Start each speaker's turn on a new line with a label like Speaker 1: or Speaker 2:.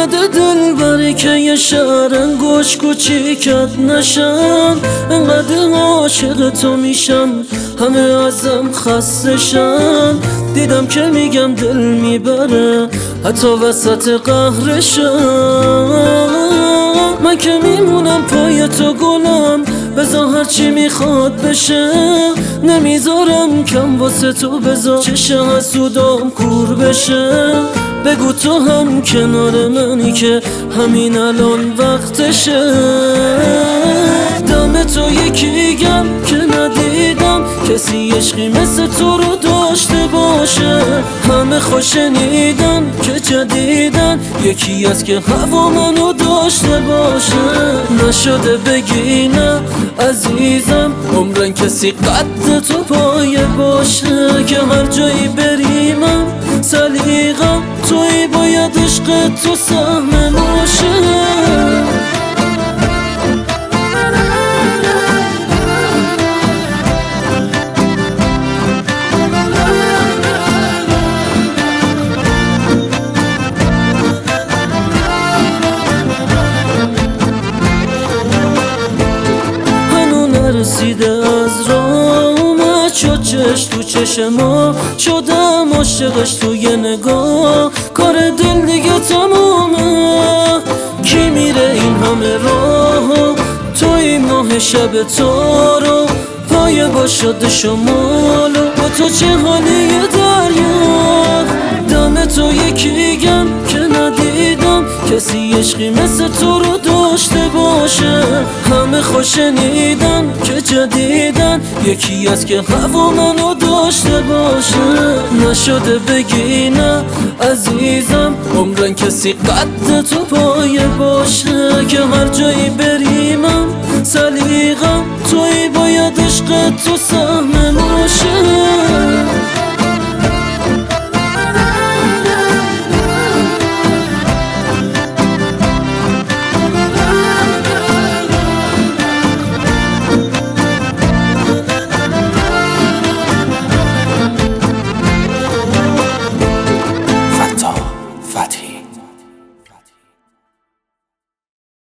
Speaker 1: اومده دل بری که یه شهر انگوش کوچیکت نشم. انقدر عاشق تو میشم همه ازم خستشن. دیدم که میگم دل میبره حتی وسط قهرشم. من که میمونم پای تو گلم بذار هرچی میخواد بشه. نمیذارم کم واسه تو بذار چشم حسودام کور بشه. بگو تو هم کنار منی که همین الان وقتشه. دم تو یکی گم که ندیدم کسی عشقی مثل تو رو داشته باشه. همه خوش شنیدن که جدیدن یکی از که هوا منو داشته باشه. نشده بگی نه عزیزم عمرن کسی قد تو پایه باشه. که هر جایی بریمم سلیقم توی باید عشق تو سهم باشه. رسیده از راه اومد شد چش تو چشم ما. شدم عاشقش تو یه نگاه کار دل دیگه تمومه. کی میره این همه راه توی ماه شب تارو پایه با شد شمالو با تو چه حالی دریا. دم تو یکی گم که ندیدم کسی عشقی مثل تو رو داشته باشه. همه خوش شنیدن که جدیدن یکی از که هوا منو داشته باشه. نشده بگی نه عزیزم عمرن کسی قد تو پایه باشه. که هر جایی بریمم سلیقم توی باید عشق تو سهم باشه.